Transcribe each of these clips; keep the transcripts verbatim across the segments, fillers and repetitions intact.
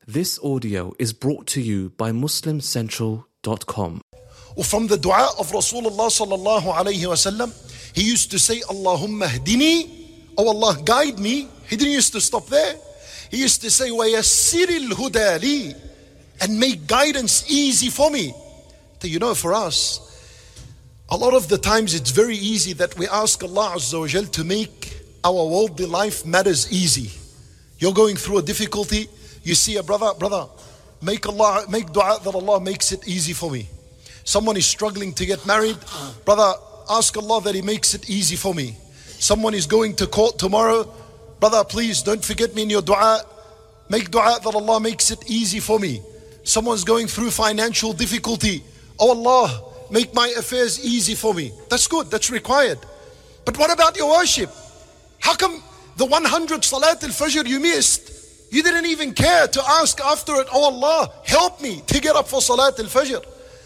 This audio is brought to you by Muslim Central dot com. From the dua of Rasulullah sallallahu alayhi wa sallam, he used to say, Allahumma hdini, oh Allah, guide me. He didn't used to stop there. He used to say, وَيَسِّرِ الْهُدَى لِي, and make guidance easy for me. So you know, for us, a lot of the times it's very easy that we ask Allah Azza wa Jal to make our worldly life matters easy. You're going through a difficulty, you see a brother, brother, make Allah, make dua that Allah makes it easy for me. Someone is struggling to get married, brother, ask Allah that He makes it easy for me. Someone is going to court tomorrow, brother, please don't forget me in your dua. Make dua that Allah makes it easy for me. Someone's going through financial difficulty. Oh Allah, make my affairs easy for me. That's good, that's required. But what about your worship? How come the one hundred Salat al-Fajr you missed, you didn't even care to ask after it, oh Allah, help me to get up for Salat al-Fajr?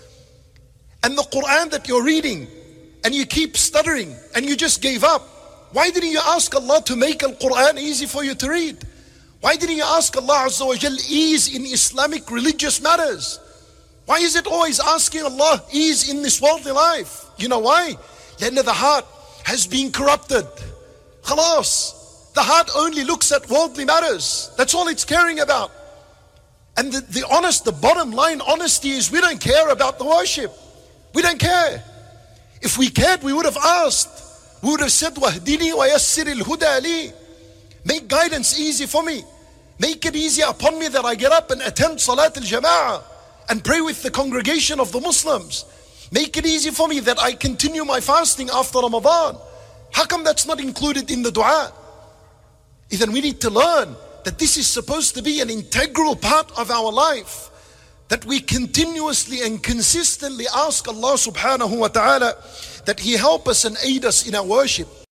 And the Quran that you're reading, and you keep stuttering, and you just gave up. Why didn't you ask Allah to make Al-Quran easy for you to read? Why didn't you ask Allah Azza wa Jal ease in Islamic religious matters? Why is it always asking Allah ease in this worldly life? You know why? Then the heart has been corrupted. Khalas. The heart only looks at worldly matters. That's all it's caring about. And the, the honest, the bottom line honesty is we don't care about the worship. We don't care. If we cared, we would have asked. We would have said, وَهْدِنِي وَيَسِّرِ الْهُدَى لِي. Make guidance easy for me. Make it easy upon me that I get up and attend Salat al-Jama'ah and pray with the congregation of the Muslims. Make it easy for me that I continue my fasting after Ramadan. How come that's not included in the dua? Then we need to learn that this is supposed to be an integral part of our life. That we continuously and consistently ask Allah subhanahu wa ta'ala that He help us and aid us in our worship.